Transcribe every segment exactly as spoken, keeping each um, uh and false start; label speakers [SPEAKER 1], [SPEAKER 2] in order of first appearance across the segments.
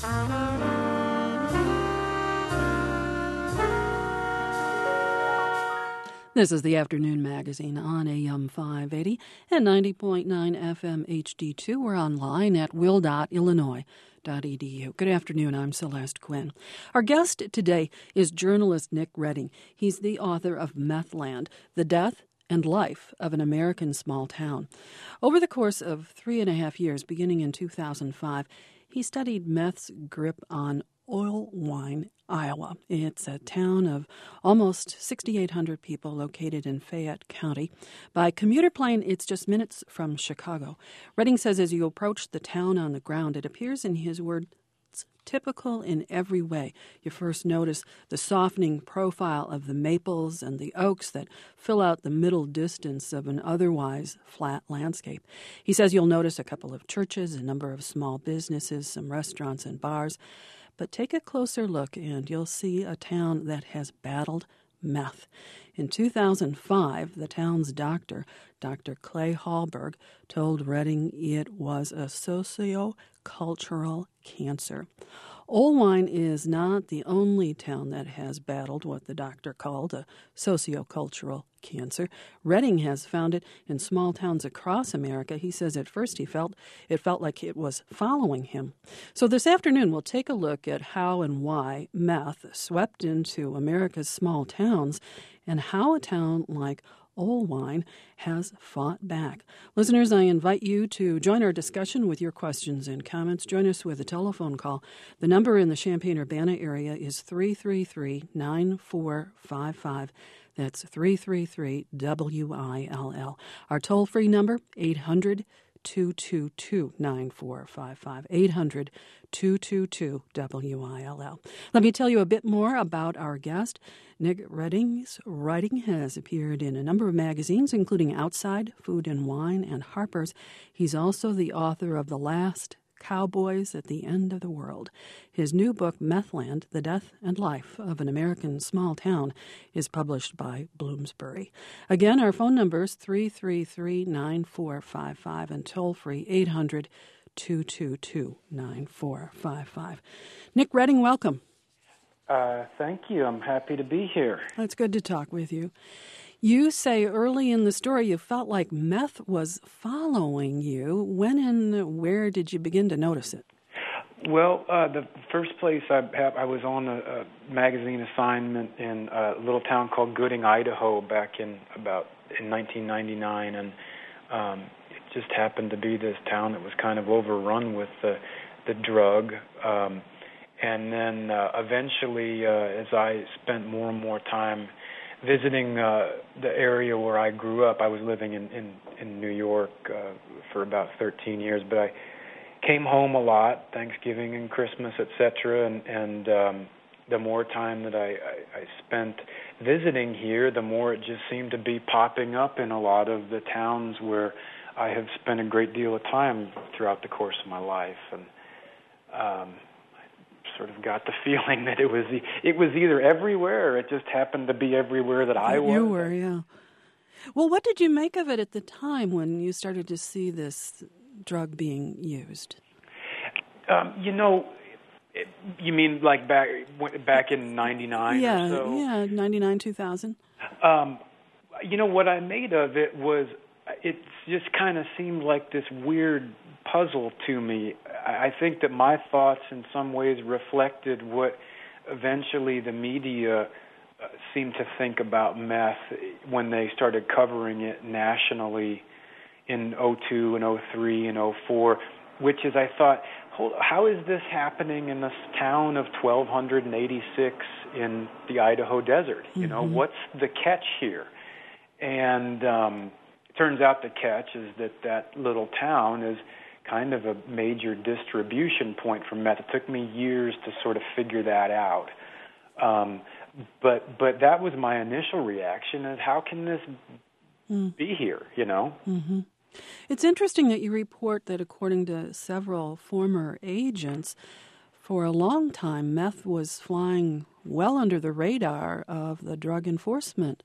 [SPEAKER 1] This is the Afternoon Magazine on A M five eighty and ninety point nine F M H D two. We're online at will dot illinois dot e d u. Good afternoon. I'm Celeste Quinn. Our guest today is journalist Nick Redding. He's the author of Methland, The Death and Life of an American Small Town. Over the course of three and a half years, beginning in two thousand five, he studied meth's grip on Oilwine, Iowa. It's a town of almost sixty-eight hundred people located in Fayette County. By commuter plane, it's just minutes from Chicago. Redding says as you approach the town on the ground, it appears in his words typical in every way. You first notice the softening profile of the maples and the oaks that fill out the middle distance of an otherwise flat landscape. He says you'll notice a couple of churches, a number of small businesses, some restaurants and bars. But take a closer look and you'll see a town that has battled meth. In two thousand five, the town's doctor, Doctor Clay Hallberg, told Redding it was a socio-cultural cancer. Oilwine is not the only town that has battled what the doctor called a sociocultural cancer. Redding has found it in small towns across America. He says at first he felt it felt like it was following him. So this afternoon we'll take a look at how and why meth swept into America's small towns and how a town like Oilwine has fought back. Listeners, I invite you to join our discussion with your questions and comments. Join us with a telephone call. The number in the Champaign-Urbana area is three three three, nine four five five. That's three three three W I L L. Our toll-free number, eight hundred, two two two, nine four five five, eight hundred, two two two W I L L. Let me tell you a bit more about our guest. Nick Redding's writing has appeared in a number of magazines, including Outside, Food and Wine, and Harper's. He's also the author of The Last Cowboys at the End of the World. His new book, Methland, The Death and Life of an American Small Town, is published by Bloomsbury. Again, our phone number is three three three, nine four five five and toll-free eight hundred, two two two, nine four five five. Nick Redding, welcome.
[SPEAKER 2] Uh, thank you. I'm happy to be here.
[SPEAKER 1] It's good to talk with you. You say early in the story you felt like meth was following you. When and where did you begin to notice it?
[SPEAKER 2] Well, uh, the first place I, I was on a, a magazine assignment in a little town called Gooding, Idaho, back in about in nineteen ninety-nine, and um, it just happened to be this town that was kind of overrun with the the drug. Um, and then uh, eventually, uh, as I spent more and more time visiting uh, the area where I grew up, I was living in, in, in New York uh, for about thirteen years, but I came home a lot, Thanksgiving and Christmas, et cetera, and, and um, the more time that I, I, I spent visiting here, the more it just seemed to be popping up in a lot of the towns where I have spent a great deal of time throughout the course of my life, and um, sort of got the feeling that it was it was either everywhere or it just happened to be everywhere that I was.
[SPEAKER 1] You were, yeah. Well, what did you make of it at the time when you started to see this drug being used?
[SPEAKER 2] Um, you know, it, you mean like back back in ninety-nine
[SPEAKER 1] yeah,
[SPEAKER 2] or so?
[SPEAKER 1] Yeah, ninety-nine, two thousand.
[SPEAKER 2] Um, you know, what I made of it was it just kind of seemed like this weird puzzle to me. I think that my thoughts in some ways reflected what eventually the media uh, seemed to think about meth when they started covering it nationally in oh two and oh three and oh four, which is, I thought, hold, how is this happening in this town of twelve eighty-six in the Idaho desert? Mm-hmm. You know, what's the catch here? And um, it turns out the catch is that that little town is kind of a major distribution point for meth. It took me years to sort of figure that out. Um, but but that was my initial reaction, is how can this mm. be here, you know?
[SPEAKER 1] Mm-hmm. It's interesting that you report that according to several former agents, for a long time, meth was flying well under the radar of the Drug Enforcement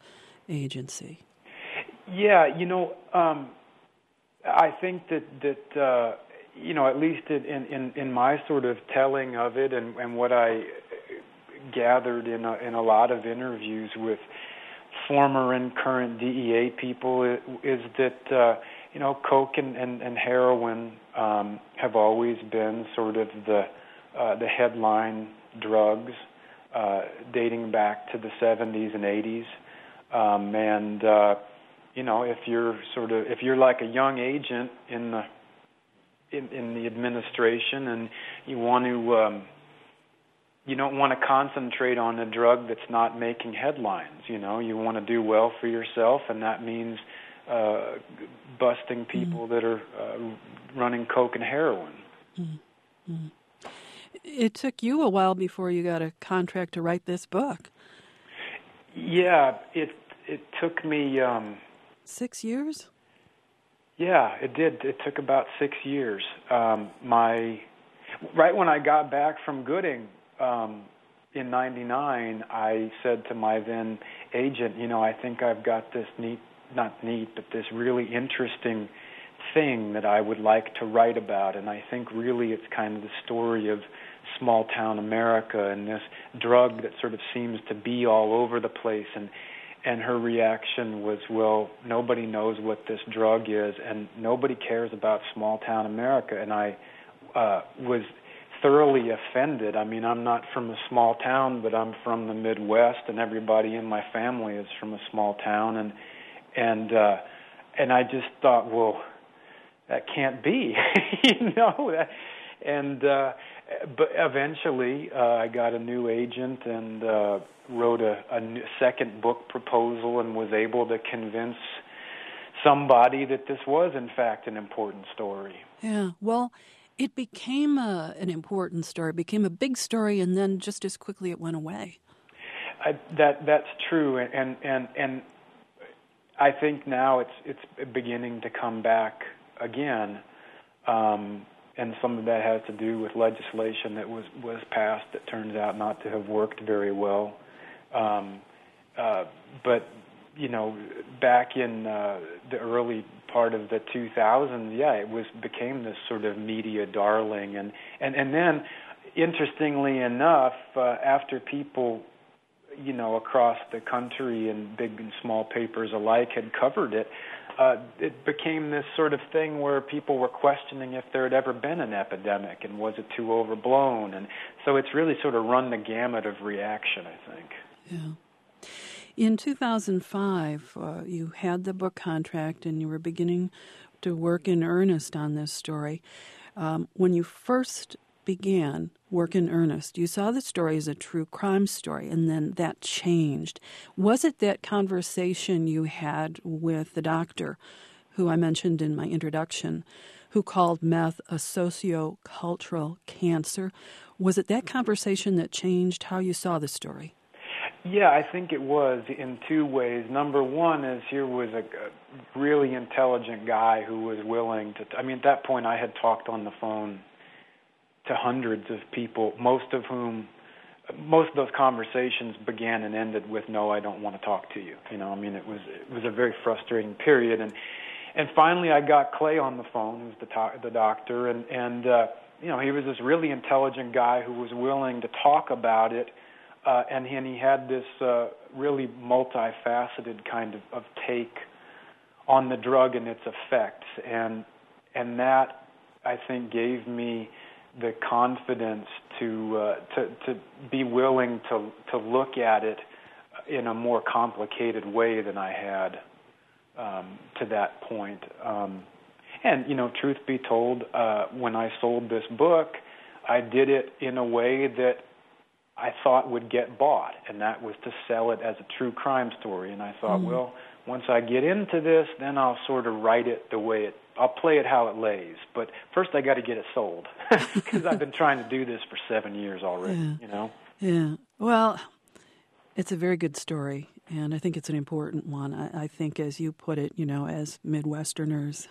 [SPEAKER 1] Agency.
[SPEAKER 2] Yeah, you know, um, I think that, that uh, you know, at least in, in, in my sort of telling of it and, and what I gathered in a, in a lot of interviews with former and current D E A people is that, uh, you know, coke and, and, and heroin um, have always been sort of the uh, the headline drugs uh, dating back to the seventies and eighties. Um, and, uh, you know, if you're sort of, if you're like a young agent in the, in, in the administration and you want to, um, you don't want to concentrate on a drug that's not making headlines, you know, you want to do well for yourself, and that means uh, busting people mm-hmm. that are uh, running coke and heroin.
[SPEAKER 1] Mm-hmm. It took you a while before you got a contract to write this book.
[SPEAKER 2] Yeah, it it took me... Um,
[SPEAKER 1] Six years?
[SPEAKER 2] Yeah, it did. It took about six years. Um, my right when I got back from Gooding um, in ninety-nine, I said to my then agent, you know, I think I've got this neat, not neat, but this really interesting thing that I would like to write about, and I think really it's kind of the story of small-town America and this drug that sort of seems to be all over the place. And and her reaction was, well, nobody knows what this drug is, and nobody cares about small-town America. And I uh, was thoroughly offended. I mean, I'm not from a small town, but I'm from the Midwest, and everybody in my family is from a small town. And and uh, and I just thought, well, that can't be, you know. And uh, but eventually, uh, I got a new agent and uh, wrote a, a new second book proposal and was able to convince somebody that this was, in fact, an important story.
[SPEAKER 1] Yeah, well, it became a, an important story, it became a big story, and then just as quickly it went away.
[SPEAKER 2] I, that that's true, and and and I think now it's it's beginning to come back again. Um, And some of that has to do with legislation that was, was passed that turns out not to have worked very well. Um, uh, but, you know, back in uh, the early part of the two thousands, yeah, it was became this sort of media darling. And, and, and then, interestingly enough, uh, after people, you know, across the country and big and small papers alike had covered it, Uh, it became this sort of thing where people were questioning if there had ever been an epidemic and was it too overblown. And so it's really sort of run the gamut of reaction, I think.
[SPEAKER 1] Yeah. In two thousand five, uh, you had the book contract and you were beginning to work in earnest on this story. Um, when you first began work in earnest, you saw the story as a true crime story, and then that changed. Was it that conversation you had with the doctor, who I mentioned in my introduction, who called meth a sociocultural cancer? Was it that conversation that changed how you saw the story?
[SPEAKER 2] Yeah, I think it was in two ways. Number one is here was a, a really intelligent guy who was willing to, I mean, at that point I had talked on the phone to hundreds of people, most of whom, most of those conversations began and ended with, no, I don't want to talk to you. You know, I mean, it was it was a very frustrating period. And and finally I got Clay on the phone, who's the, to- the doctor, and, and uh, you know, he was this really intelligent guy who was willing to talk about it, uh, and, and he had this uh, really multifaceted kind of, of take on the drug and its effects. And and that, I think, gave me the confidence to uh, to to be willing to to look at it in a more complicated way than I had um, to that point. Um, and you know, truth be told, uh, when I sold this book, I did it in a way that I thought would get bought, and that was to sell it as a true crime story. And I thought, mm-hmm. well, once I get into this, then I'll sort of write it the way it. I'll play it how it lays, but first I got to get it sold because I've been trying to do this for seven years already.
[SPEAKER 1] Yeah.
[SPEAKER 2] You know.
[SPEAKER 1] Yeah. Well, it's a very good story, and I think it's an important one. I, I think, as you put it, you know, as Midwesterners,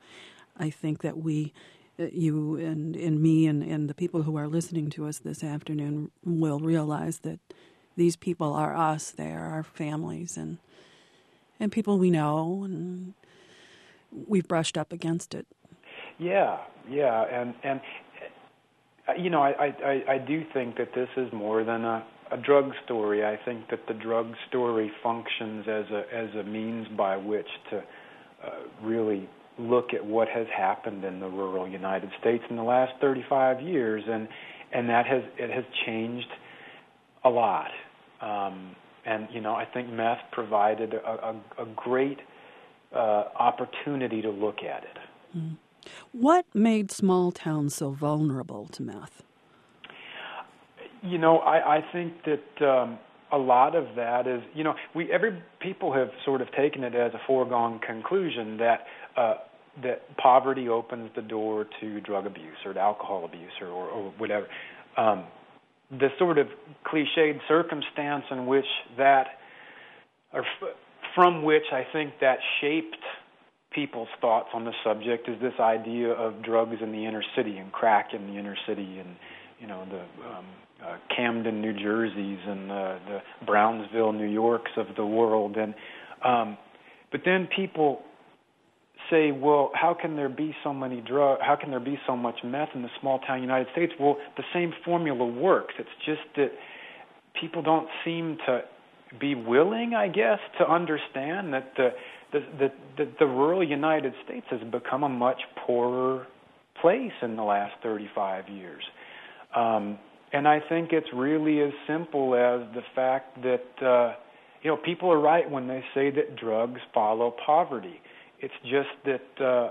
[SPEAKER 1] I think that we, you and, and me and, and the people who are listening to us this afternoon will realize that these people are us. They are our families and and people we know, and we've brushed up against it.
[SPEAKER 2] Yeah, yeah, and and uh, you know, I, I I do think that this is more than a, a drug story. I think that the drug story functions as a as a means by which to uh, really look at what has happened in the rural United States in the last thirty-five years, and and that has it has changed a lot. Um, and you know, I think meth provided a, a, a great uh, opportunity to look at it.
[SPEAKER 1] Mm. What made small towns so vulnerable to meth?
[SPEAKER 2] You know, I, I think that um, a lot of that is, you know, we every people have sort of taken it as a foregone conclusion that uh, that poverty opens the door to drug abuse or to alcohol abuse or, or, or whatever. Um, the sort of cliched circumstance in which that, or f- from which I think that shaped people's thoughts on the subject is this idea of drugs in the inner city and crack in the inner city and, you know, the um, uh, Camden, New Jerseys and uh, the Brownsville, New Yorks of the world. And um, but then people say, well, how can there be so many drug? How can there be so much meth in the small town United States? Well, the same formula works. It's just that people don't seem to be willing, I guess, to understand that the the the, the, the rural United States has become a much poorer place in the last thirty-five years. Um, and I think it's really as simple as the fact that uh, you know people are right when they say that drugs follow poverty. It's just that, uh,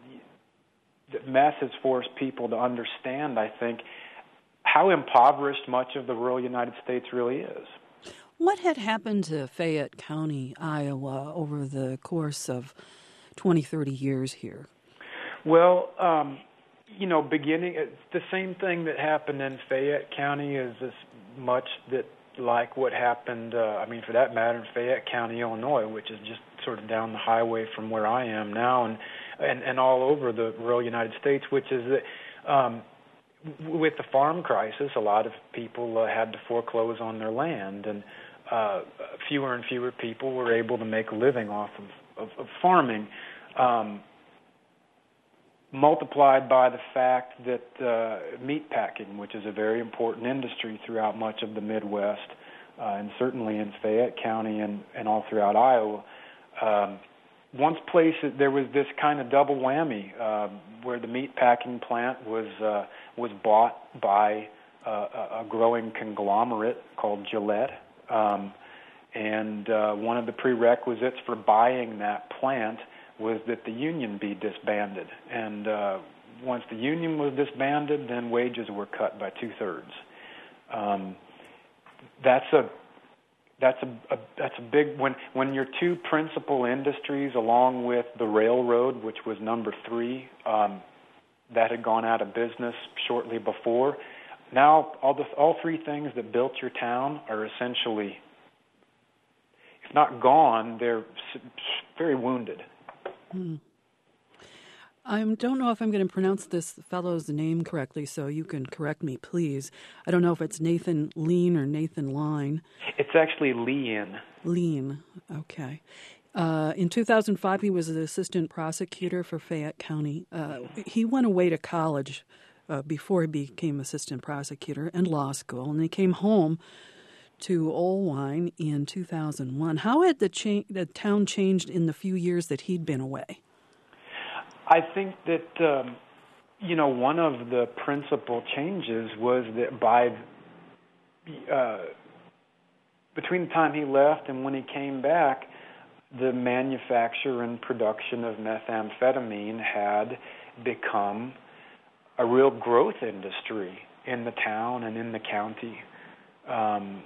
[SPEAKER 2] that meth has forced people to understand, I think, how impoverished much of the rural United States really is.
[SPEAKER 1] What had happened to Fayette County, Iowa, over the course of twenty, thirty years here?
[SPEAKER 2] Well, um, you know, beginning, it's the same thing that happened in Fayette County is as much that like what happened, uh, I mean, for that matter, in Fayette County, Illinois, which is just sort of down the highway from where I am now, and and, and all over the rural United States, which is that um, with the farm crisis, a lot of people uh, had to foreclose on their land, and uh, fewer and fewer people were able to make a living off of, of, of farming, um, multiplied by the fact that uh, meat packing, which is a very important industry throughout much of the Midwest, uh, and certainly in Fayette County and, and all throughout Iowa, um, once places there was this kind of double whammy uh, where the meat packing plant was uh, was bought by uh, a growing conglomerate called Gillette, um, and uh, one of the prerequisites for buying that plant was that the union be disbanded. And uh, once the union was disbanded, then wages were cut by two-thirds. Um, that's a that's a, a that's a big when when your two principal industries, along with the railroad, which was number three, um, that had gone out of business shortly before. Now all the all three things that built your town are essentially, if not gone, they're very wounded.
[SPEAKER 1] Hmm. I don't know if I'm going to pronounce this fellow's name correctly, so you can correct me, please. I don't know if it's Nathan Lean or Nathan Line.
[SPEAKER 2] It's actually Lean.
[SPEAKER 1] Lean, okay. Uh, in two thousand five, he was the assistant prosecutor for Fayette County. Uh, he went away to college uh, before he became assistant prosecutor and law school, and he came home to Olwine in two thousand one. How had the, cha- the town changed in the few years that he'd been away?
[SPEAKER 2] I think that, um, you know, one of the principal changes was that by, uh, between the time he left and when he came back, the manufacture and production of methamphetamine had become a real growth industry in the town and in the county. Um,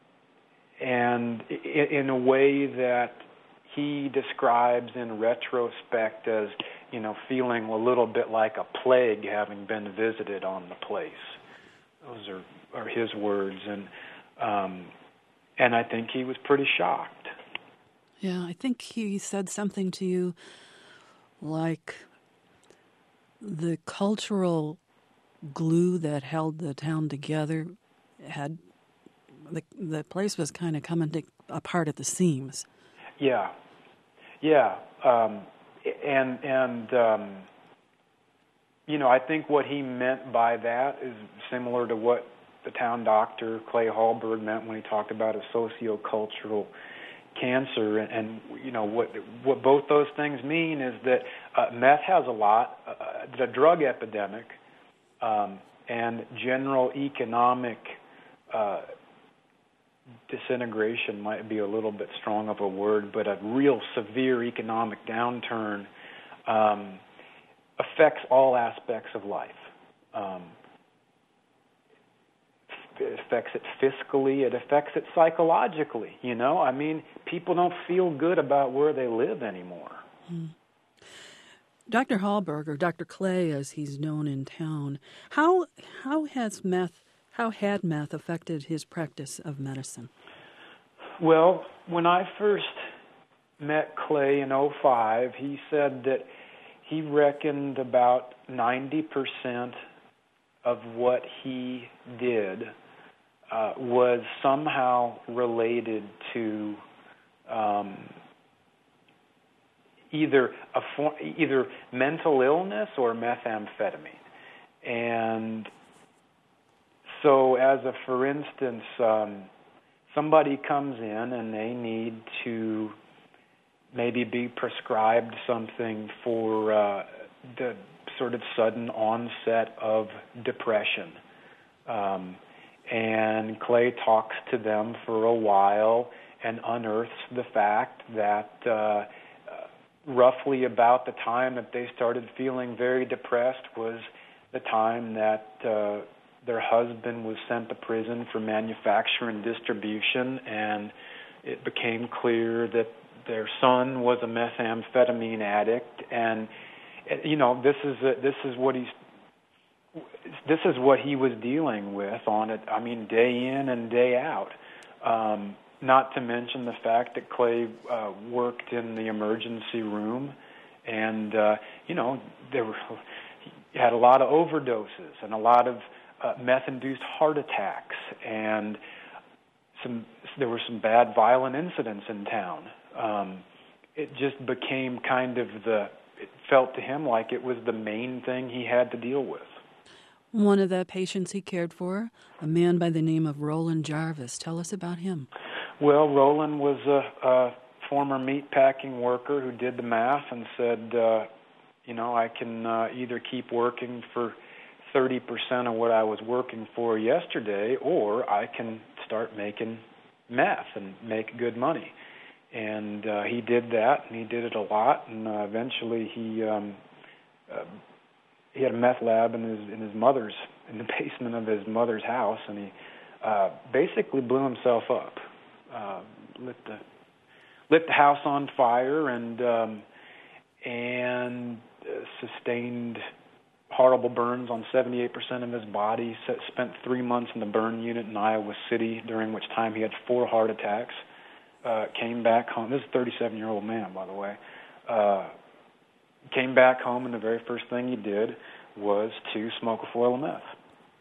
[SPEAKER 2] and in a way that he describes in retrospect as, you know, feeling a little bit like a plague having been visited on the place. Those are, are his words, and um, and I think he was pretty shocked.
[SPEAKER 1] Yeah, I think he said something to you like the cultural glue that held the town together had, the the place was kind of coming to, apart at the seams.
[SPEAKER 2] Yeah, yeah, um, and and um, you know, I think what he meant by that is similar to what the town doctor, Clay Hallberg, meant when he talked about a sociocultural cancer. And, and you know, what what both those things mean is that uh, meth has a lot, uh, the drug epidemic, um, and general economic uh, disintegration might be a little bit strong of a word, but a real severe economic downturn um, affects all aspects of life. Um, it affects it fiscally, it affects it psychologically, you know? I mean, people don't feel good about where they live anymore.
[SPEAKER 1] Mm. Doctor Hallberg, or Doctor Clay as he's known in town, how how has meth how had meth affected his practice of medicine?
[SPEAKER 2] Well, when I first met Clay in oh five, he said that he reckoned about ninety percent of what he did uh, was somehow related to um, either a form, either mental illness or methamphetamine. And so, as a for instance, um, somebody comes in and they need to maybe be prescribed something for uh, the sort of sudden onset of depression. Um, and Clay talks to them for a while and unearths the fact that uh, roughly about the time that they started feeling very depressed was the time that uh, their husband was sent to prison for manufacture and distribution, and it became clear that their son was a methamphetamine addict. And you know, this is a, this is what he's this is what he was dealing with on it. I mean, day in and day out. Um, not to mention the fact that Clay uh, worked in the emergency room, and uh, you know, there were he had a lot of overdoses and a lot of uh, meth-induced heart attacks, and some there were some bad violent incidents in town. Um, it just became kind of the. It felt to him like it was the main thing he had to deal with.
[SPEAKER 1] One of the patients he cared for, a man by the name of Roland Jarvis. Tell us about him.
[SPEAKER 2] Well, Roland was a, a former meatpacking worker who did the math and said, uh, you know, I can uh, either keep working for thirty percent of what I was working for yesterday, or I can start making meth and make good money. And uh, he did that, and he did it a lot, and uh, eventually he um, uh, he had a meth lab in his in his mother's in the basement of his mother's house, and he uh, basically blew himself up, uh, lit the lit the house on fire, and um, and uh, sustained horrible burns on seventy-eight percent of his body. Spent three months in the burn unit in Iowa City, during which time he had four heart attacks. Uh, came back home. This is a thirty-seven-year-old man, by the way. Uh, came back home, and the very first thing he did was to smoke a foil of meth.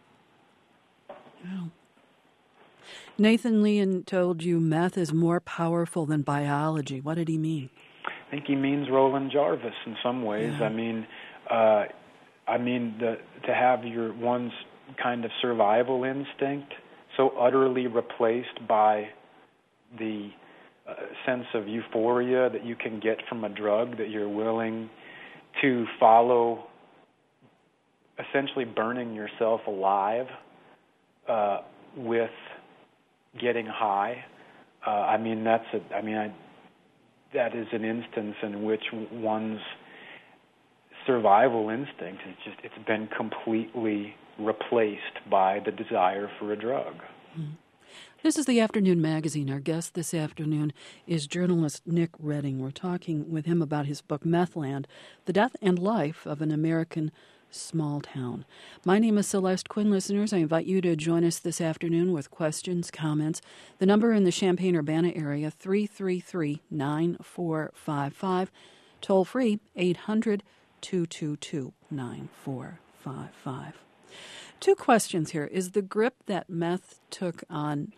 [SPEAKER 1] Wow. Nathan Leon told you meth is more powerful than biology. What did he mean?
[SPEAKER 2] I think he means Roland Jarvis in some ways. Yeah. I mean, uh, I mean the, to have your one's kind of survival instinct so utterly replaced by the uh, sense of euphoria that you can get from a drug, that you're willing to follow, essentially burning yourself alive uh, with getting high. Uh, I mean, that's a. I mean, I, that is an instance in which one's survival instinct is just, it's been completely replaced by the desire for a drug.
[SPEAKER 1] Mm-hmm. This is the Afternoon Magazine. Our guest this afternoon is journalist Nick Redding. We're talking with him about his book, Methland, The Death and Life of an American Small Town. My name is Celeste Quinn. Listeners, I invite you to join us this afternoon with questions, comments. The number in the Champaign-Urbana area, three three three, nine four five five. Toll free, eight hundred, two two two, nine four five five. Two questions here. Is the grip that meth took on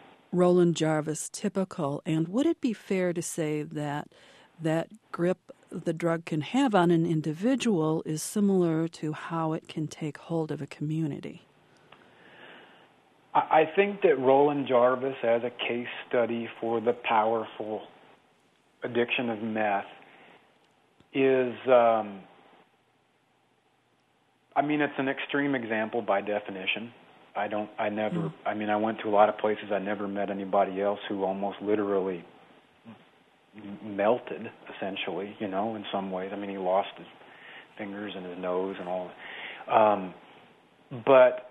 [SPEAKER 1] Roland Jarvis typical? And would it be fair to say that that grip the drug can have on an individual is similar to how it can take hold of a community.
[SPEAKER 2] I think that Roland Jarvis, as a case study for the powerful addiction of meth, is, um, I mean, it's an extreme example by definition. I don't, I never, mm. I mean, I went to a lot of places. I never met anybody else who almost literally melted, essentially, you know, in some ways. I mean, he lost his fingers and his nose and all that. Um, but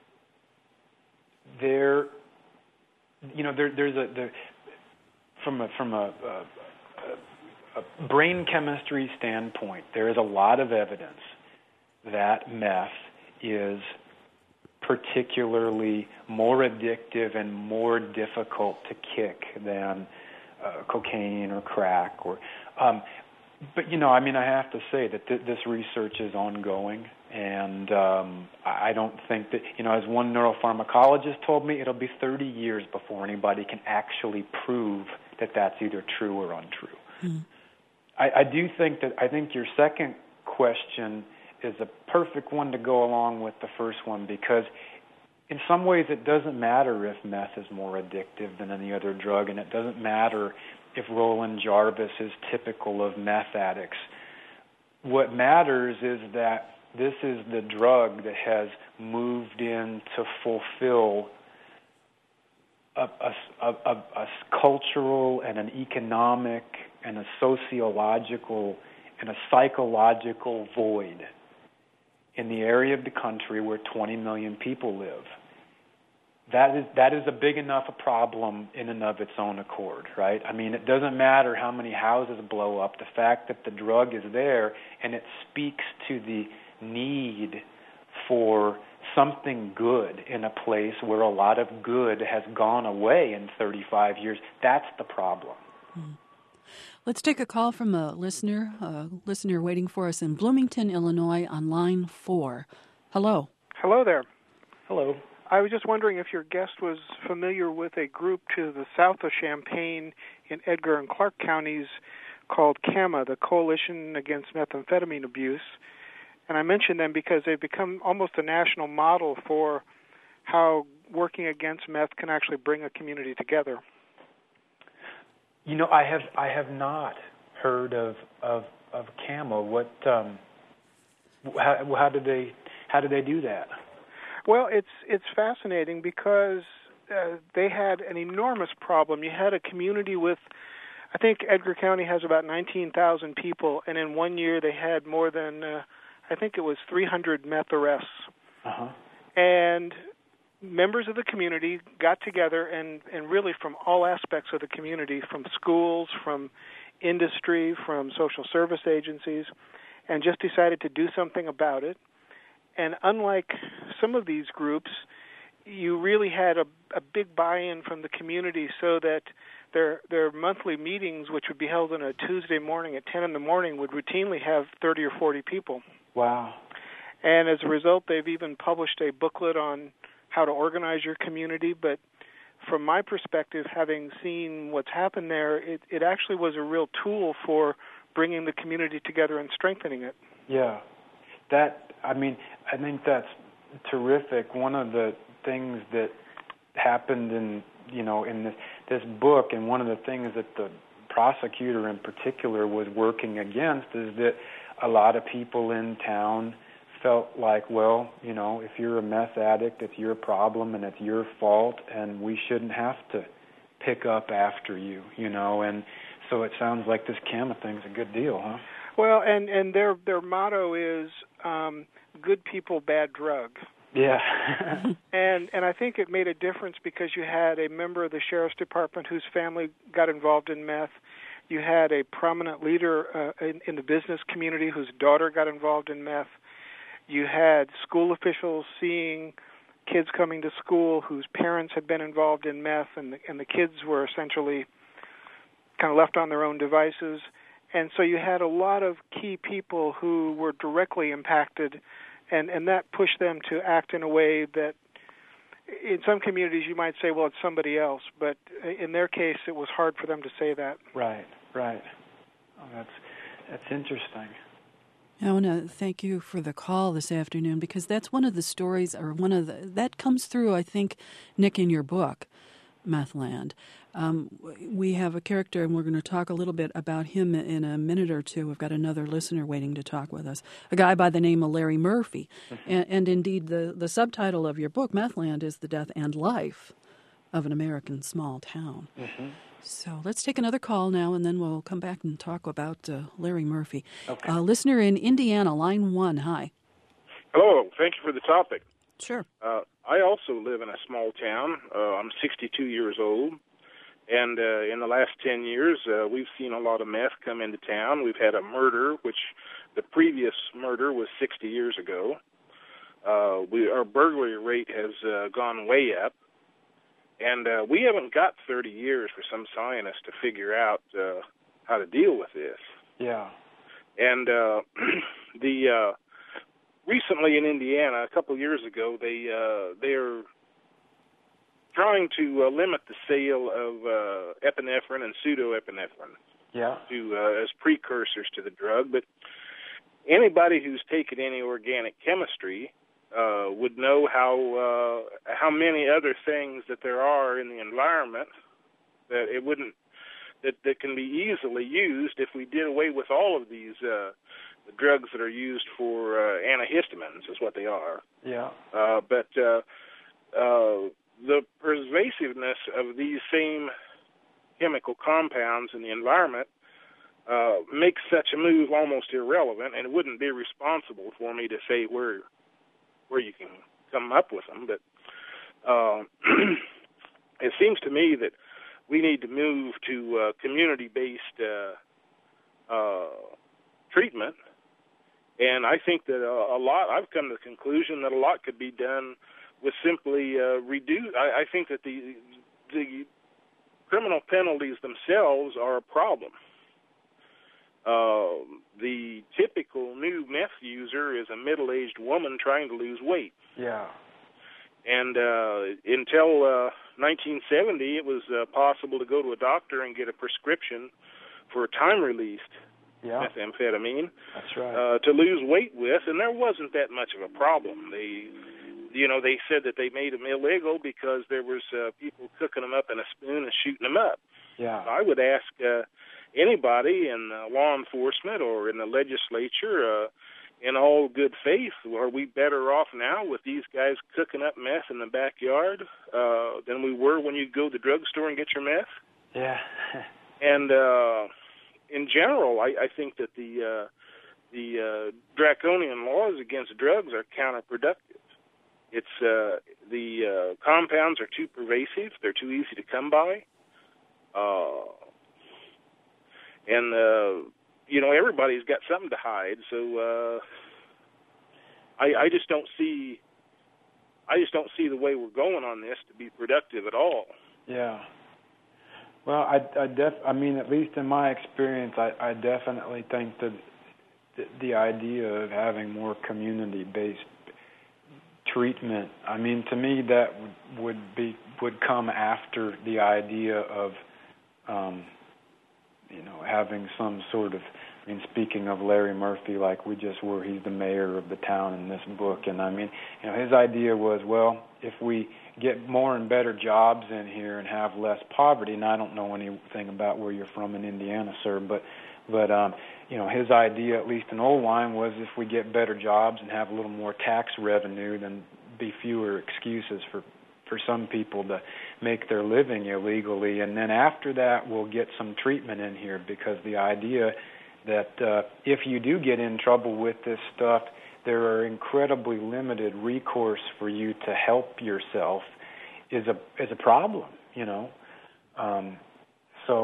[SPEAKER 2] there, you know, there, there's a, there, from a, from a, a, a brain chemistry standpoint, there is a lot of evidence that meth is particularly more addictive and more difficult to kick than uh, cocaine or crack. Or, um, but you know, I mean, I have to say that th- this research is ongoing, and um, I don't think that, you know, as one neuropharmacologist told me, it'll be thirty years before anybody can actually prove that that's either true or untrue. Mm. I, I do think that I think your second question is a perfect one to go along with the first one, because in some ways it doesn't matter if meth is more addictive than any other drug, and it doesn't matter if Roland Jarvis is typical of meth addicts. What matters is that this is the drug that has moved in to fulfill a, a, a, a, a cultural and an economic and a sociological and a psychological void in the area of the country where twenty million people live. That is that is a big enough a problem in and of its own accord, right? I mean, it doesn't matter how many houses blow up. The fact that the drug is there and it speaks to the need for something good in a place where a lot of good has gone away in thirty-five years, that's the problem.
[SPEAKER 1] Hmm. Let's take a call from a listener, a listener waiting for us in Bloomington, Illinois, on line four. Hello.
[SPEAKER 3] Hello there.
[SPEAKER 2] Hello.
[SPEAKER 3] I was just wondering if your guest was familiar with a group to the south of Champaign in Edgar and Clark counties called CAMA, the Coalition Against Methamphetamine Abuse. And I mention them because they've become almost a national model for how working against meth can actually bring a community together.
[SPEAKER 2] You know, I have I have not heard of of, of CAMA. What um, how, how did they how did they do that?
[SPEAKER 3] Well, it's it's fascinating because uh, they had an enormous problem. You had a community with, I think Edgar County has about nineteen thousand people, and in one year they had more than, uh, I think it was three hundred meth arrests.
[SPEAKER 2] Uh-huh.
[SPEAKER 3] And members of the community got together, and, and really from all aspects of the community, from schools, from industry, from social service agencies, and just decided to do something about it. And unlike some of these groups, you really had a, a big buy-in from the community, so that their their monthly meetings, which would be held on a Tuesday morning at ten in the morning, would routinely have thirty or forty people.
[SPEAKER 2] Wow.
[SPEAKER 3] And as a result, they've even published a booklet on how to organize your community. But from my perspective, having seen what's happened there, it, it actually was a real tool for bringing the community together and strengthening it.
[SPEAKER 2] Yeah. That, I mean, I think that's terrific. One of the things that happened in, you know, in this, this book, and one of the things that the prosecutor in particular was working against, is that a lot of people in town felt like, well, you know, if you're a meth addict, it's your problem and it's your fault, and we shouldn't have to pick up after you, you know. And so it sounds like this CAMA thing's a good deal, huh?
[SPEAKER 3] Well, and, and their their motto is um, good people, bad drug.
[SPEAKER 2] Yeah.
[SPEAKER 3] and and I think it made a difference because you had a member of the sheriff's department whose family got involved in meth. You had a prominent leader uh, in, in the business community whose daughter got involved in meth. You had school officials seeing kids coming to school whose parents had been involved in meth, and the, and the kids were essentially kind of left on their own devices. And so you had a lot of key people who were directly impacted, and, and that pushed them to act in a way that in some communities you might say, well, it's somebody else. But in their case, it was hard for them to say that.
[SPEAKER 2] Right, right. Oh, that's That's interesting.
[SPEAKER 1] I want to thank you for the call this afternoon, because that's one of the stories, or one of the, that comes through, I think, Nick, in your book, Methland. Um, we have a character, and we're going to talk a little bit about him in a minute or two. We've got another listener waiting to talk with us, a guy by the name of Larry Murphy. Mm-hmm. And, and indeed, the, the subtitle of your book, Methland, is The Death and Life of an American Small Town. Mm-hmm. So let's take another call now, and then we'll come back and talk about uh, Larry Murphy.
[SPEAKER 4] Okay.
[SPEAKER 1] Uh, listener in Indiana, line one, hi.
[SPEAKER 4] Hello, thank you for the topic.
[SPEAKER 1] Sure.
[SPEAKER 4] Uh, I also live in a small town. Uh, I'm sixty-two years old, and uh, in the last ten years, uh, we've seen a lot of meth come into town. We've had a murder, which the previous murder was sixty years ago. Uh, we, our burglary rate has uh, gone way up. And uh, we haven't got thirty years for some scientists to figure out uh, how to deal with this.
[SPEAKER 2] Yeah.
[SPEAKER 4] And uh, the uh, recently in Indiana, a couple of years ago, they uh, they're trying to uh, limit the sale of uh, epinephrine and pseudoepinephrine.
[SPEAKER 2] Yeah.
[SPEAKER 4] To uh, as precursors to the drug. But anybody who's taken any organic chemistry Uh, would know how uh, how many other things that there are in the environment that it wouldn't that, that can be easily used if we did away with all of these uh, the drugs that are used for uh, antihistamines, is what they are.
[SPEAKER 2] Yeah.
[SPEAKER 4] Uh, but uh, uh, the pervasiveness of these same chemical compounds in the environment uh, makes such a move almost irrelevant, and it wouldn't be responsible for me to say where. where you can come up with them, but uh, it seems to me that we need to move to uh, community-based uh, uh, treatment, and I think that a, a lot, I've come to the conclusion that a lot could be done with simply uh, reduce, I, I think that the, the criminal penalties themselves are a problem. Uh, the typical new meth user is a middle-aged woman trying to lose weight.
[SPEAKER 2] Yeah.
[SPEAKER 4] And uh, until uh, nineteen seventy, it was uh, possible to go to a doctor and get a prescription for time-released
[SPEAKER 2] yeah.
[SPEAKER 4] methamphetamine.
[SPEAKER 2] That's right.
[SPEAKER 4] uh, to lose weight with, and there wasn't that much of a problem. They, you know, they said that they made them illegal because there was uh, people cooking them up in a spoon and shooting them up.
[SPEAKER 2] Yeah.
[SPEAKER 4] So I would ask uh, anybody in uh, law enforcement or in the legislature, uh, in all good faith, are we better off now with these guys cooking up meth in the backyard uh, than we were when you go to the drugstore and get your meth?
[SPEAKER 2] Yeah.
[SPEAKER 4] And uh, in general, I, I think that the uh, the uh, draconian laws against drugs are counterproductive. It's uh, the uh, compounds are too pervasive; they're too easy to come by. Uh, and, uh, you know, everybody's got something to hide, so uh, I, I just don't see, I just don't see the way we're going on this to be productive at all.
[SPEAKER 2] Yeah. Well, I, I def, I mean, at least in my experience, I, I definitely think that the, the idea of having more community-based treatment, I mean, to me, that would, would be would come after the idea of Um, you know, having some sort of, I mean, speaking of Larry Murphy, like we just were, he's the mayor of the town in this book, and I mean, you know, his idea was, well, if we get more and better jobs in here and have less poverty, and I don't know anything about where you're from in Indiana, sir, but, but um, you know, his idea, at least in Old Line, was if we get better jobs and have a little more tax revenue, then be fewer excuses for for some people to make their living illegally, and then after that we'll get some treatment in here, because the idea that uh, if you do get in trouble with this stuff, there are incredibly limited recourse for you to help yourself is a is a problem, you know. Um, so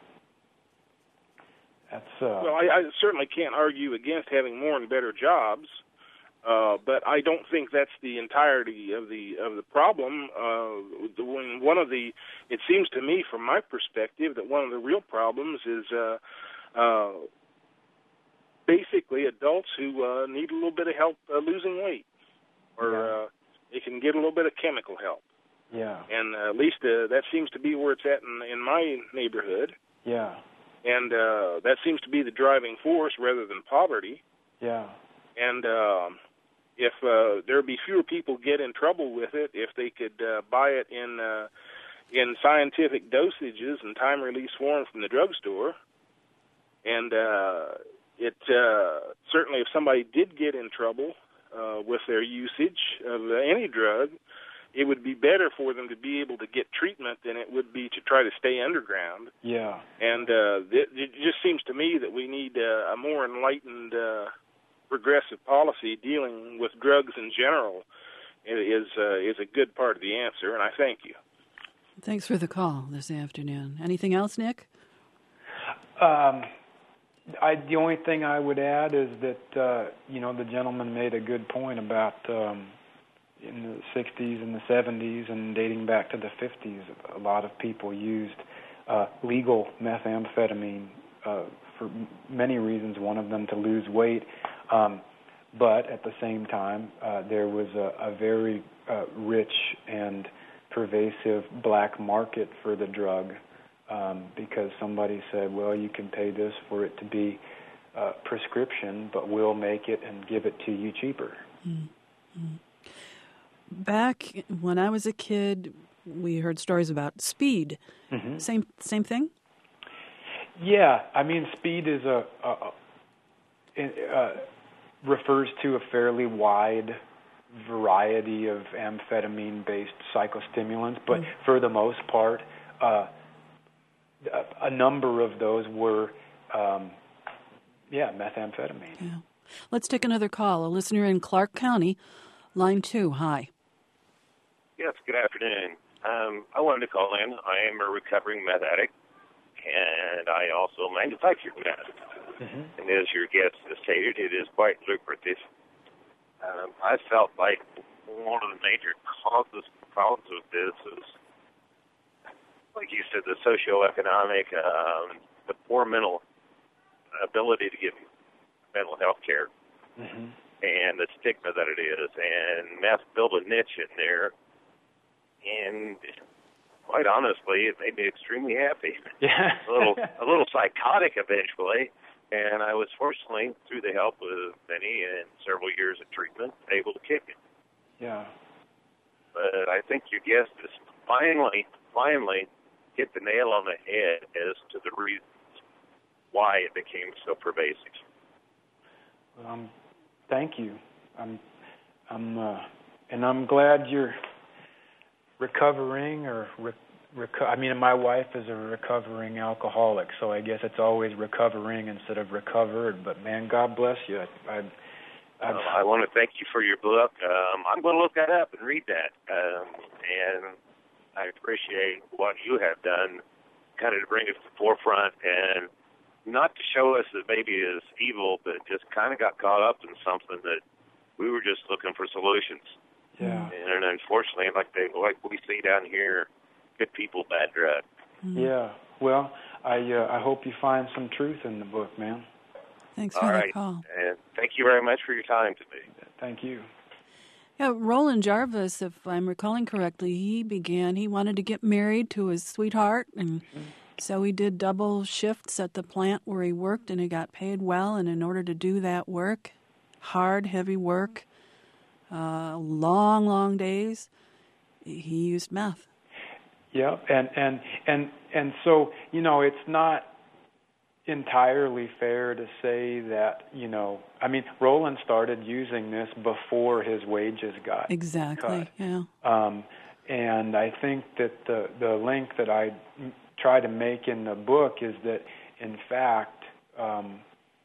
[SPEAKER 2] that's uh,
[SPEAKER 4] well, I, I certainly can't argue against having more and better jobs. Uh, but I don't think that's the entirety of the of the problem. Uh, the, one of the, it seems to me, from my perspective, that one of the real problems is uh, uh, basically adults who uh, need a little bit of help uh, losing weight, or
[SPEAKER 2] yeah.
[SPEAKER 4] uh, they can get a little bit of chemical help.
[SPEAKER 2] Yeah.
[SPEAKER 4] And uh, at least uh, that seems to be where it's at in, in my neighborhood.
[SPEAKER 2] Yeah.
[SPEAKER 4] and uh, that seems to be the driving force rather than poverty.
[SPEAKER 2] Yeah.
[SPEAKER 4] And um, if uh, there would be fewer people get in trouble with it, if they could uh, buy it in uh, in scientific dosages and time-release form from the drugstore, and uh, it uh, certainly if somebody did get in trouble uh, with their usage of uh, any drug, it would be better for them to be able to get treatment than it would be to try to stay underground.
[SPEAKER 2] Yeah.
[SPEAKER 4] And uh, it, it just seems to me that we need uh, a more enlightened, uh, progressive policy dealing with drugs in general is uh, is a good part of the answer, and I thank you.
[SPEAKER 1] Thanks for the call this afternoon. Anything else, Nick?
[SPEAKER 2] Um, I, the only thing I would add is that, uh, you know, the gentleman made a good point about um, in the sixties and the seventies and dating back to the fifties, a lot of people used uh, legal methamphetamine uh, for many reasons, one of them to lose weight. Um, but at the same time, uh, there was a, a very uh, rich and pervasive black market for the drug um, because somebody said, well, you can pay this for it to be uh, prescription, but we'll make it and give it to you cheaper.
[SPEAKER 1] Mm-hmm. Back when I was a kid, we heard stories about speed.
[SPEAKER 2] Mm-hmm. Same
[SPEAKER 1] same thing?
[SPEAKER 2] Yeah. I mean, speed is a, a, a uh, refers to a fairly wide variety of amphetamine-based psychostimulants, but mm-hmm. for the most part, uh, a, a number of those were, um, yeah, methamphetamine.
[SPEAKER 1] Yeah. Let's take another call. A listener in Clark County, line two. Hi.
[SPEAKER 5] Yes, good afternoon. Um, I wanted to call in. I am a recovering meth addict, and I also manufacture meth. Mm-hmm. And as your guest has stated, it is quite lucrative. Um, I felt like one of the major causes problems with this is, like you said, the socioeconomic, um, the poor mental ability to get mental health care, mm-hmm. and the stigma that it is. And meth built a niche in there. And quite honestly, it made me extremely happy.
[SPEAKER 2] Yeah.
[SPEAKER 5] a little, a little psychotic eventually, and I was fortunately, through the help of many and several years of treatment, able to kick it.
[SPEAKER 2] Yeah.
[SPEAKER 5] But I think your guest has finally, finally hit the nail on the head as to the reasons why it became so pervasive.
[SPEAKER 2] Um, thank you. I'm, I'm, uh, and I'm glad you're recovering or rec- reco- I mean, my wife is a recovering alcoholic, so I guess it's always recovering instead of recovered. But man, God bless you. I, I,
[SPEAKER 5] well, I want to thank you for your book. Um, I'm going to look that up and read that, um, and I appreciate what you have done, kind of to bring it to the forefront and not to show us that maybe it is evil, but just kind of got caught up in something that we were just looking for solutions.
[SPEAKER 2] Yeah.
[SPEAKER 5] And unfortunately, like they like we see down here, good people, bad drug.
[SPEAKER 2] Mm-hmm. Yeah. Well, I uh, I hope you find some truth in the book, man.
[SPEAKER 1] Thanks for
[SPEAKER 5] All
[SPEAKER 1] the
[SPEAKER 5] right.
[SPEAKER 1] call.
[SPEAKER 5] And thank you very much for your time today.
[SPEAKER 2] Thank you.
[SPEAKER 1] Yeah, Roland Jarvis, if I'm recalling correctly, he began, he wanted to get married to his sweetheart, and mm-hmm. so he did double shifts at the plant where he worked, and he got paid well, and in order to do that work, hard, heavy work, Uh, long, long days, he used meth.
[SPEAKER 2] Yeah, and, and and and so, you know, it's not entirely fair to say that, you know, I mean, Roland started using this before his wages got
[SPEAKER 1] exactly,
[SPEAKER 2] cut.
[SPEAKER 1] yeah.
[SPEAKER 2] Um, and I think that the, the link that I try to make in the book is that, in fact, um,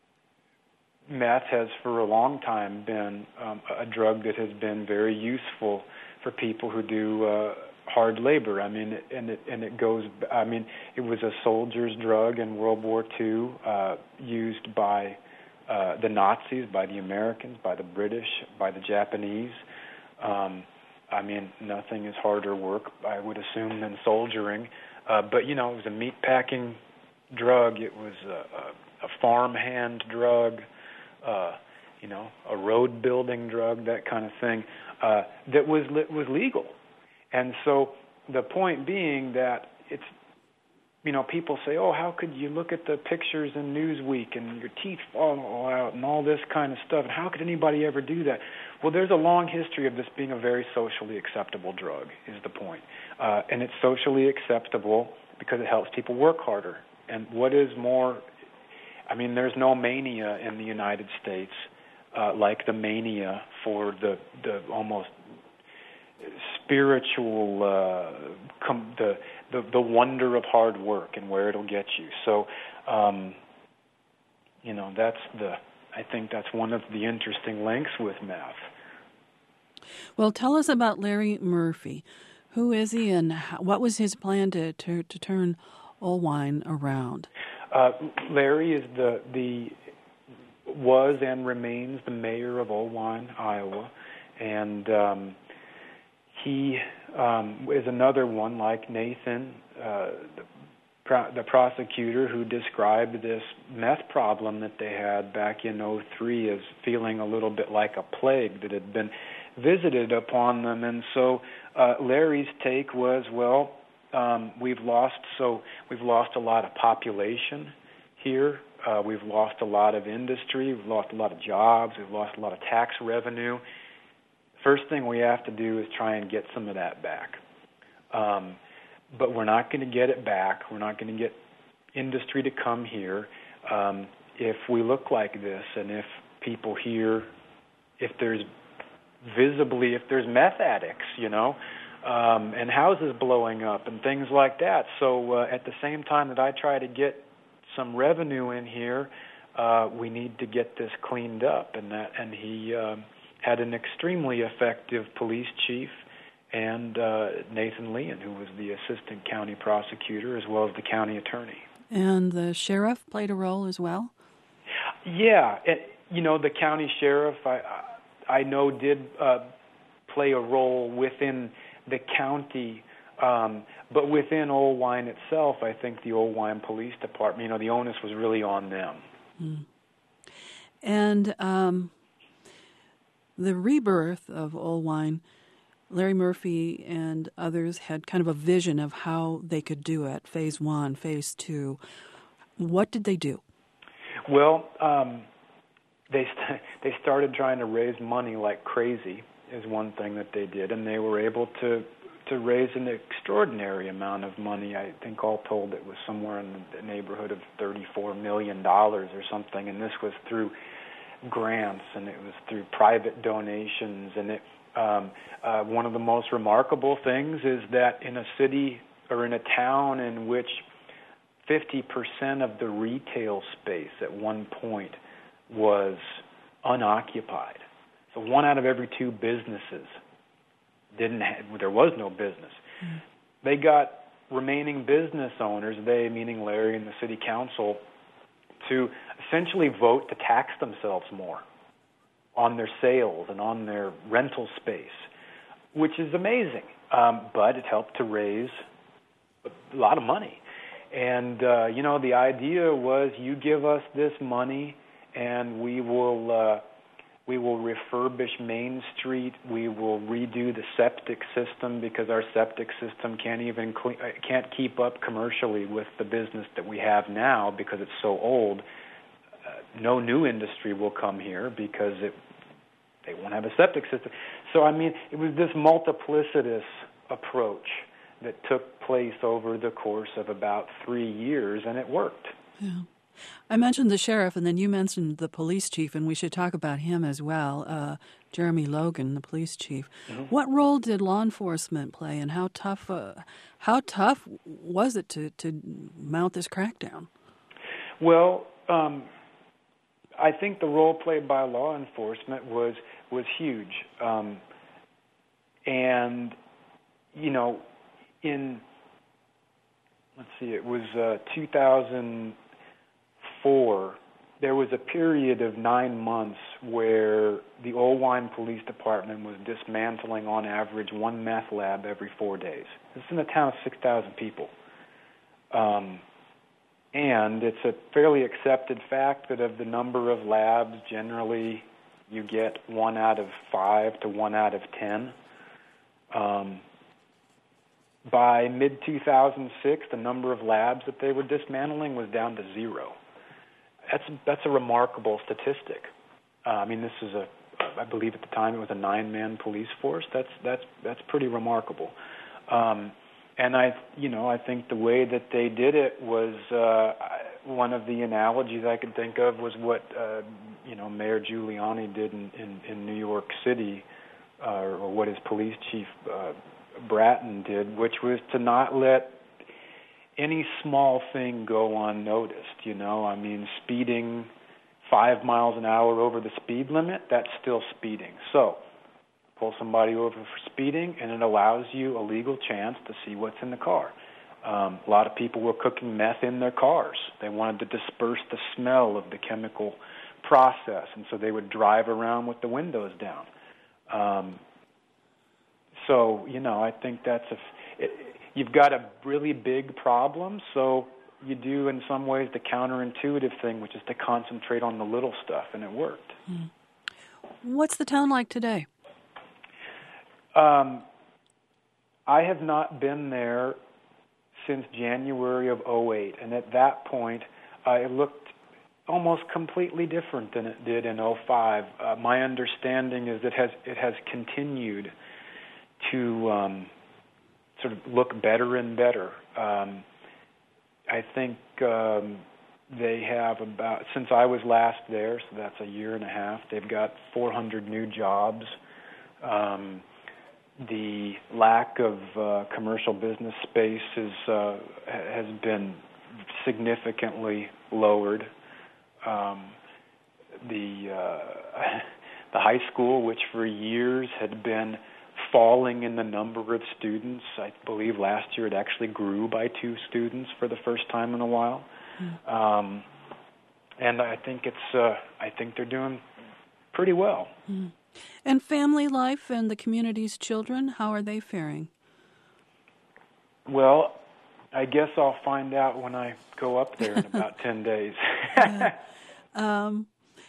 [SPEAKER 2] meth has for a long time been um, a drug that has been very useful for people who do uh, hard labor. I mean, and it and it goes. I mean, it was a soldier's drug in World War Two, uh, used by uh, the Nazis, by the Americans, by the British, by the Japanese. Um, I mean, nothing is harder work, I would assume, than soldiering. Uh, but you know, it was a meat-packing drug. It was a, a, a farmhand drug. Uh, you know, a road building drug, that kind of thing, uh, that was was legal. And so the point being that it's you know, people say, oh, how could you look at the pictures in Newsweek and your teeth fall all out and all this kind of stuff, and how could anybody ever do that? Well, there's a long history of this being a very socially acceptable drug, is the point. Uh, and it's socially acceptable because it helps people work harder. And what is more, I mean, there's no mania in the United States uh, like the mania for the, the almost spiritual, uh, com- the, the the wonder of hard work and where it'll get you. So, um, you know, that's the, I think that's one of the interesting links with meth.
[SPEAKER 1] Well, tell us about Larry Murphy. Who is he, and how, what was his plan to, to, to turn Oelwein around?
[SPEAKER 2] Uh, Larry is the the was and remains the mayor of Oelwein, Iowa, and um, he um, is another one like Nathan, uh, the, pro- the prosecutor who described this meth problem that they had back in oh three as feeling a little bit like a plague that had been visited upon them. And so uh, Larry's take was, well, um, we've lost so we've lost a lot of population here. Uh, we've lost a lot of industry. We've lost a lot of jobs. We've lost a lot of tax revenue. First thing we have to do is try and get some of that back. Um, but we're not going to get it back. We're not going to get industry to come here um, if we look like this, and if people here, if there's visibly, if there's meth addicts, you know, um, and houses blowing up and things like that. So uh, at the same time that I try to get some revenue in here, uh, we need to get this cleaned up. And that, and he uh, had an extremely effective police chief, and uh, Nathan Leon, who was the assistant county prosecutor as well as the county attorney.
[SPEAKER 1] And the sheriff played a role as well?
[SPEAKER 2] Yeah, it, you know, the county sheriff, I, I know, did uh, play a role within the county. Um, but within Oelwein itself, I think the Oelwein Police Department, you know, the onus was really on them.
[SPEAKER 1] Mm. And um, the rebirth of Oelwein, Larry Murphy and others had kind of a vision of how they could do it, phase one, phase two. What did they do?
[SPEAKER 2] Well, um, they st- they started trying to raise money like crazy is one thing that they did, and they were able to to raise an extraordinary amount of money. I think all told it was somewhere in the neighborhood of thirty-four million dollars or something, and this was through grants, and it was through private donations. And it um, uh, one of the most remarkable things is that in a city or in a town in which fifty percent of the retail space at one point was unoccupied, so one out of every two businesses didn't have, there was no business. Mm-hmm. They got remaining business owners, they meaning Larry and the city council, to essentially vote to tax themselves more on their sales and on their rental space, which is amazing. Um, but it helped to raise a lot of money. And, uh, you know, the idea was you give us this money and we will... Uh, We will refurbish Main Street. We will redo the septic system because our septic system can't even clean, can't keep up commercially with the business that we have now because it's so old. Uh, no new industry will come here because it they won't have a septic system. So I mean, it was this multiplicitous approach that took place over the course of about three years, and it worked.
[SPEAKER 1] Yeah. I mentioned the sheriff, and then you mentioned the police chief, and we should talk about him as well, uh, Jeremy Logan, the police chief. Mm-hmm. What role did law enforcement play, and how tough uh, how tough was it to, to mount this crackdown?
[SPEAKER 2] Well, um, I think the role played by law enforcement was was huge. Um, and, you know, in, let's see, it was uh, two thousand four, there was a period of nine months where the Oelwein Police Department was dismantling, on average, one meth lab every four days. This is in a town of six thousand people. Um, and it's a fairly accepted fact that of the number of labs, generally you get one out of five to one out of ten. Um, by mid two thousand six, the number of labs that they were dismantling was down to zero. That's that's a remarkable statistic. Uh, I mean, this is a, I believe at the time it was a nine-man police force. That's that's that's pretty remarkable. Um, and I, you know, I think the way that they did it was uh, one of the analogies I could think of was what uh, you know Mayor Giuliani did in, in, in New York City, uh, or what his police chief uh, Bratton did, which was to not let any small thing go unnoticed. You know, I mean, speeding five miles an hour over the speed limit, that's still speeding. So pull somebody over for speeding, and it allows you a legal chance to see what's in the car. Um, a lot of people were cooking meth in their cars. They wanted to disperse the smell of the chemical process, and so they would drive around with the windows down. Um, so, you know, I think that's a... It, you've got a really big problem, so you do in some ways the counterintuitive thing, which is to concentrate on the little stuff, and it worked.
[SPEAKER 1] Mm. What's the town like today?
[SPEAKER 2] Um, I have not been there since January of oh eight, and at that point, uh, it looked almost completely different than it did in oh five. Uh, my understanding is that it has, it has continued to um, sort of look better and better. Um, I think um, they have about, since I was last there, so that's a year and a half, they've got four hundred new jobs. Um, the lack of uh, commercial business space is, uh, has been significantly lowered. Um, the uh, the high school, which for years had been falling in the number of students, I believe last year it actually grew by two students for the first time in a while. Mm. Um, and I think it's uh, I think they're doing pretty well.
[SPEAKER 1] Mm. And family life and the community's children, how are they faring?
[SPEAKER 2] Well, I guess I'll find out when I go up there in about ten days.
[SPEAKER 1] uh, um,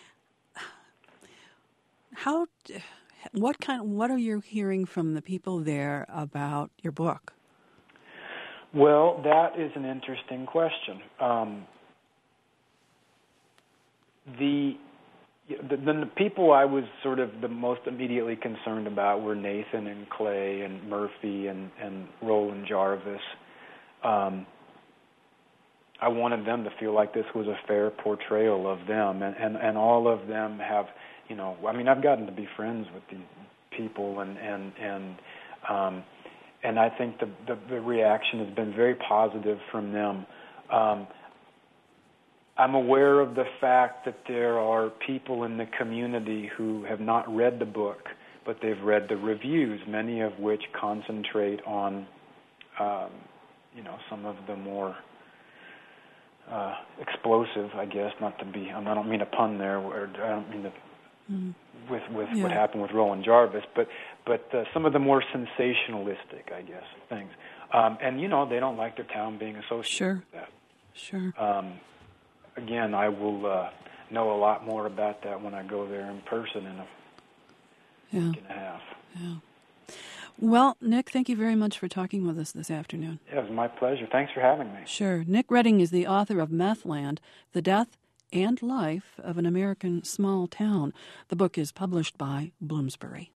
[SPEAKER 1] how, what kind, what are you hearing from the people there about your book?
[SPEAKER 2] Well, that is an interesting question. Um, the The, the people I was sort of the most immediately concerned about were Nathan and Clay and Murphy and, and Roland Jarvis. Um, I wanted them to feel like this was a fair portrayal of them, and, and, and all of them have, you know, I mean, I've gotten to be friends with these people, and and and um, and I think the, the the reaction has been very positive from them. Um, I'm aware of the fact that there are people in the community who have not read the book, but they've read the reviews, many of which concentrate on, um, you know, some of the more uh, explosive, I guess, not to be, I don't mean a pun there, or I don't mean to, mm. with, with yeah. what happened with Roland Jarvis, but, but uh, some of the more sensationalistic, I guess, things. Um, and, you know, they don't like their town being associated
[SPEAKER 1] sure.
[SPEAKER 2] with that.
[SPEAKER 1] Sure.
[SPEAKER 2] Um, Again, I will uh, know a lot more about that when I go there in person in a
[SPEAKER 1] yeah.
[SPEAKER 2] week and a half.
[SPEAKER 1] Yeah. Well, Nick, thank you very much for talking with us this afternoon.
[SPEAKER 2] Yeah, it was my pleasure. Thanks for having me.
[SPEAKER 1] Sure. Nick Redding is the author of Methland, The Death and Life of an American Small Town. The book is published by Bloomsbury.